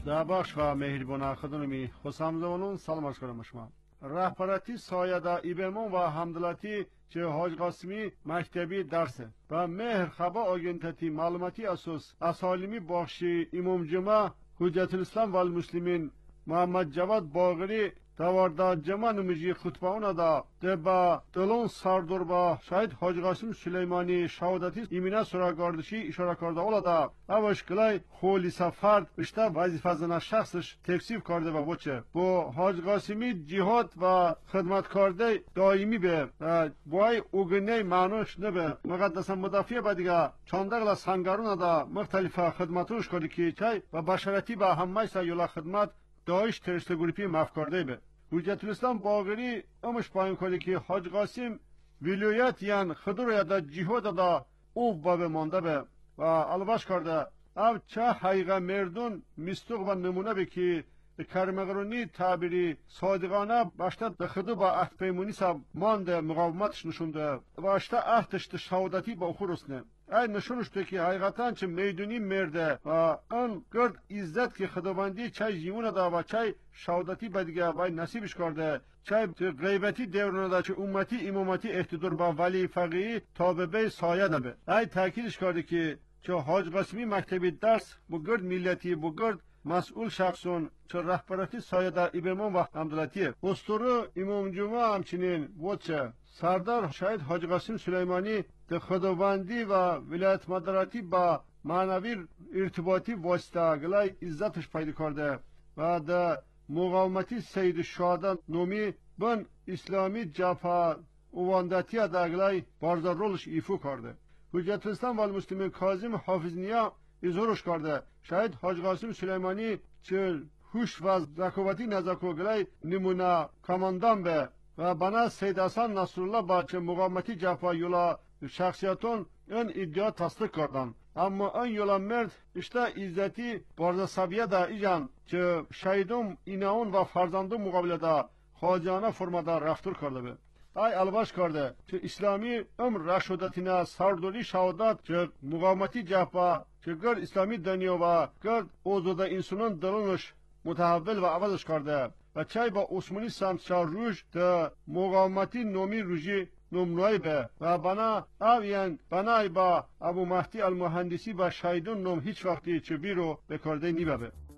در بخش و مهربان خدمتی خوشامدونون سلام عرض کنم شما. رهبرتی سایده ایبرمون و حمدلاتی چه حاج قاسمی مکتبی درسه و مهر خبا آگنتتی معلوماتی اساس اسالمی بخشی امام جمعه حجت الاسلام و المسلمین محمد جواد باقری دوارده جمعه نمجی خطبه اونا دا دبا دلون سردور با شاید حاج قاسم سلیمانی شهادتی ایمینه سراغاردشی اشاره کرده اولا دا اوش کلای خولی سفرد بشتا وظیفه زن شخصش تکسیف کرده و بچه با حاج قاسمی جهاد و خدمت کرده دائمی به بای اوگنه معنوش نبه مقدسا مدافع با دیگه چاندقل سنگارون دا مختلف خدمتوش کرده که چای و بشارتی با همه سایولا خدمت داعش ترست گروپی مفکرده به حجت الاسلام باقری امش پایین کرده که حاج قاسم ولایت یان خدور یا دا جهاد دا او باب مانده به و الباش کرده او چه حقیقه مردون مستوق و نمونه به که کرمغرونی تعبیری صادقانه باشته به خدو با عهد پیمونی سب مانده مقاومتش نشونده باشته عهدش شهادتی با خورسنه ای نشونش تو که حقیقتا چه میدونی مرده و آن گرد عزت که خداوندی چای جیمونه دا و چای شهادتی با دیگه وای نصیبش کرده چای غیبتی دیورونه دا چه امتی امامتی احتدار با ولی فقیهی تابعه سایه دا به ای تاکیدش کرده که چه حاج قاسمی مکتبی درس bu gırd milleti bu gırd مسئول شخصون چه رهبرتی سایده ایبرمان و حمدلاتیه استورو امام جمعه همچنین وچه سردار شاید حاج قاسم سلیمانی ده خداوندی و ولایت مدارتی با معنوی ارتباطی واسطه گلای عزتش پیدا کرده و ده مقاومتی سید شهدا نومی بن اسلامی جبهه اواندتی ده گلای باردار رولش ایفو کرده حجت الاسلام و المسلمین کاظم حافظ نیا اظهارش کرده شاید حاج قاسم سلیمانی چه هوش و ذکاوتی نزاکوگلای نمونه کماندان به و بنا سید حسن نصرالله با چه مقاومتی جبهه یولا شخصیتون این ادعا تصدیق کردن اما این یولا مرد işte عزتی بارز سبیه دا ایجان چه شهیدم ایناون و فرزندم مقابله خواجانه فرمادا رفتار کرده به ای الباش کرده چه اسلامی رشودتینه سردوری شهادت چه مقاومتی جبهه چه گرد اسلامی دنیا و گرد اوزوده انسانان دلونش متحول و عوضش کرده و چای با عثمانی سمت شهر روش ده مقاومتی نومی روژی نمنوی به و بنا اوین بنای با ابو مهدی المهندسی با شایدون نوم هیچ وقتی چه بیرو بکرده نیبه به